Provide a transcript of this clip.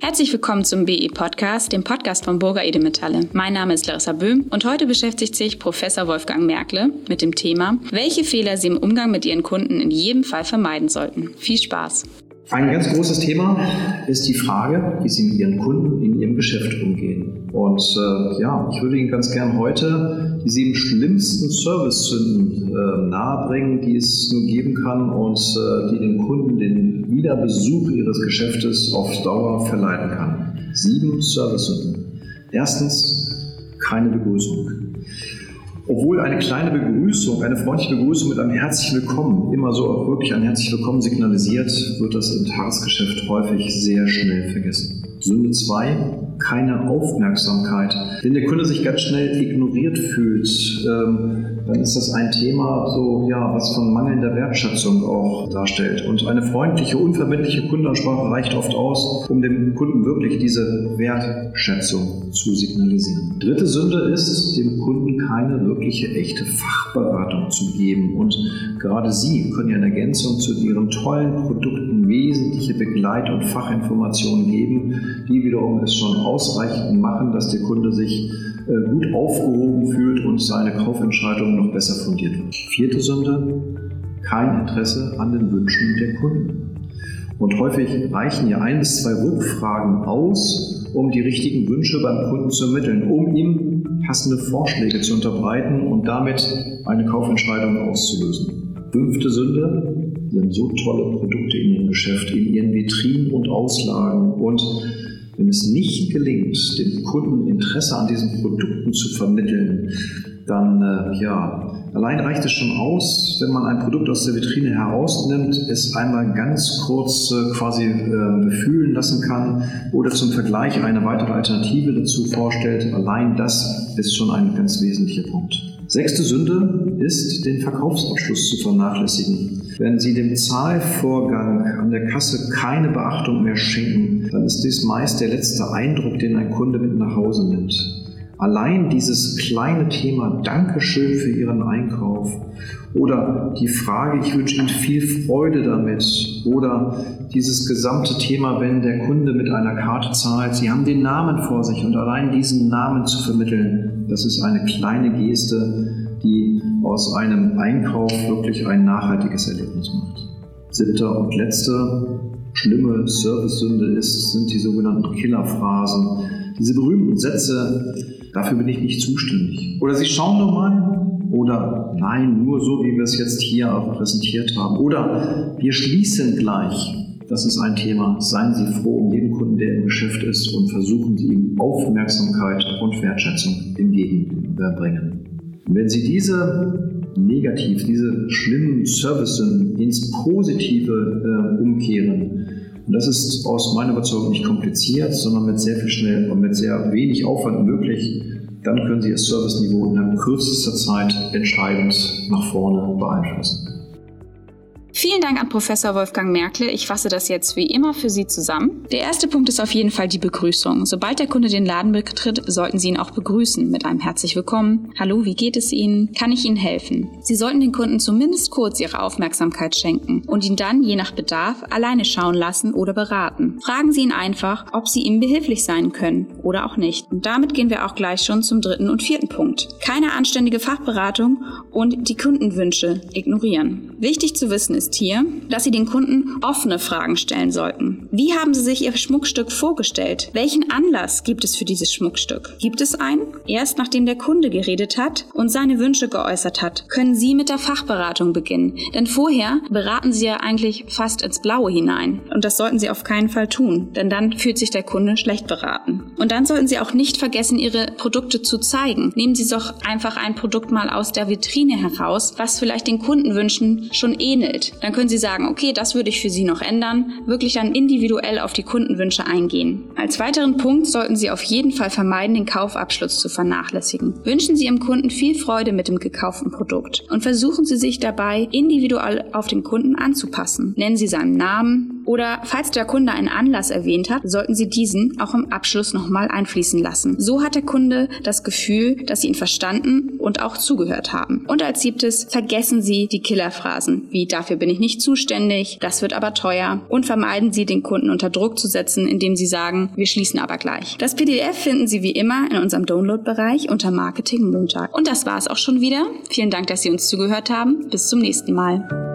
Herzlich willkommen zum BE-Podcast, dem Podcast von Burger Edelmetalle. Mein Name ist Larissa Böhm und heute beschäftigt sich Professor Wolfgang Merkle mit dem Thema, welche Fehler Sie im Umgang mit Ihren Kunden in jedem Fall vermeiden sollten. Viel Spaß! Ein ganz großes Thema ist die Frage, wie Sie mit Ihren Kunden in Ihrem Geschäft umgehen. Und ich würde Ihnen ganz gern heute die 7 schlimmsten Servicesünden nahebringen, die es nur geben kann und die den Kunden den Wiederbesuch ihres Geschäftes auf Dauer verleiten kann. 7 Servicesünden. Erstens, keine Begrüßung. Obwohl eine kleine Begrüßung, eine freundliche Begrüßung mit einem herzlich willkommen immer so auch wirklich ein herzlich willkommen signalisiert, wird das im Tagesgeschäft häufig sehr schnell vergessen. Sünde 2, keine Aufmerksamkeit. Wenn der Kunde sich ganz schnell ignoriert fühlt, dann ist das ein Thema, was von mangelnder Wertschätzung auch darstellt. Und eine freundliche, unverbindliche Kundenansprache reicht oft aus, um dem Kunden wirklich diese Wertschätzung zu signalisieren. 3. Sünde ist, dem Kunden keine wirkliche, echte Fachberatung zu geben. Und gerade Sie können ja in Ergänzung zu Ihren tollen Produkten wesentliche Begleit- und Fachinformationen geben, die wiederum es schon ausreichend machen, dass der Kunde sich gut aufgehoben fühlt und seine Kaufentscheidung noch besser fundiert wird. 4. Sünde, kein Interesse an den Wünschen der Kunden. Und häufig reichen ja 1 bis 2 Rückfragen aus, um die richtigen Wünsche beim Kunden zu ermitteln, um ihm passende Vorschläge zu unterbreiten und damit eine Kaufentscheidung auszulösen. 5. Sünde, Sie haben so tolle Produkte in Ihrem Geschäft, in Ihren Vitrinen und Auslagen und wenn es nicht gelingt, dem Kunden Interesse an diesen Produkten zu vermitteln, dann allein reicht es schon aus, wenn man ein Produkt aus der Vitrine herausnimmt, es einmal ganz kurz befühlen lassen kann oder zum Vergleich eine weitere Alternative dazu vorstellt. Allein das ist schon ein ganz wesentlicher Punkt. 6. Sünde ist, den Verkaufsabschluss zu vernachlässigen. Wenn Sie dem Zahlvorgang an der Kasse keine Beachtung mehr schenken, dann ist dies meist der letzte Eindruck, den ein Kunde mit nach Hause nimmt. Allein dieses kleine Thema Dankeschön für Ihren Einkauf oder die Frage, ich wünsche Ihnen viel Freude damit oder dieses gesamte Thema, wenn der Kunde mit einer Karte zahlt, Sie haben den Namen vor sich und allein diesen Namen zu vermitteln, das ist eine kleine Geste, die aus einem Einkauf wirklich ein nachhaltiges Erlebnis macht. 7. und letzte schlimme Servicesünde sind die sogenannten Killerphrasen. Diese berühmten Sätze, dafür bin ich nicht zuständig. Oder Sie schauen nur mal. Oder nein, nur so, wie wir es jetzt hier auch präsentiert haben. Oder wir schließen gleich. Das ist ein Thema. Seien Sie froh um jeden Kunden, der im Geschäft ist und versuchen Sie ihm Aufmerksamkeit und Wertschätzung entgegenbringen. Wenn Sie diese schlimmen Servicesünden ins Positive umkehren, und das ist aus meiner Überzeugung nicht kompliziert, sondern mit sehr viel schnell und mit sehr wenig Aufwand möglich, dann können Sie Ihr Serviceniveau innerhalb kürzester Zeit entscheidend nach vorne beeinflussen. Vielen Dank an Professor Wolfgang Merkle. Ich fasse das jetzt wie immer für Sie zusammen. Der erste Punkt ist auf jeden Fall die Begrüßung. Sobald der Kunde den Laden betritt, sollten Sie ihn auch begrüßen mit einem herzlich willkommen. Hallo, wie geht es Ihnen? Kann ich Ihnen helfen? Sie sollten den Kunden zumindest kurz Ihre Aufmerksamkeit schenken und ihn dann, je nach Bedarf, alleine schauen lassen oder beraten. Fragen Sie ihn einfach, ob Sie ihm behilflich sein können oder auch nicht. Und damit gehen wir auch gleich schon zum 3. und 4. Punkt. Keine anständige Fachberatung und die Kundenwünsche ignorieren. Wichtig zu wissen ist hier, dass Sie den Kunden offene Fragen stellen sollten. Wie haben Sie sich Ihr Schmuckstück vorgestellt? Welchen Anlass gibt es für dieses Schmuckstück? Gibt es einen? Erst nachdem der Kunde geredet hat und seine Wünsche geäußert hat, können Sie mit der Fachberatung beginnen. Denn vorher beraten Sie ja eigentlich fast ins Blaue hinein. Und das sollten Sie auf keinen Fall tun, denn dann fühlt sich der Kunde schlecht beraten. Und dann sollten Sie auch nicht vergessen, Ihre Produkte zu zeigen. Nehmen Sie doch einfach ein Produkt mal aus der Vitrine heraus, was vielleicht den Kundenwünschen schon ähnelt. Dann können Sie sagen, okay, das würde ich für Sie noch ändern, wirklich dann individuell auf die Kundenwünsche eingehen. Als weiteren Punkt sollten Sie auf jeden Fall vermeiden, den Kaufabschluss zu vernachlässigen. Wünschen Sie Ihrem Kunden viel Freude mit dem gekauften Produkt und versuchen Sie sich dabei individuell auf den Kunden anzupassen. Nennen Sie seinen Namen, Oder falls der Kunde einen Anlass erwähnt hat, sollten Sie diesen auch im Abschluss nochmal einfließen lassen. So hat der Kunde das Gefühl, dass Sie ihn verstanden und auch zugehört haben. Und als 7. vergessen Sie die Killerphrasen wie "dafür bin ich nicht zuständig", "das wird aber teuer" und vermeiden Sie, den Kunden unter Druck zu setzen, indem Sie sagen, "wir schließen aber gleich". Das PDF finden Sie wie immer in unserem Download-Bereich unter Marketing Montag. Und das war es auch schon wieder. Vielen Dank, dass Sie uns zugehört haben. Bis zum nächsten Mal.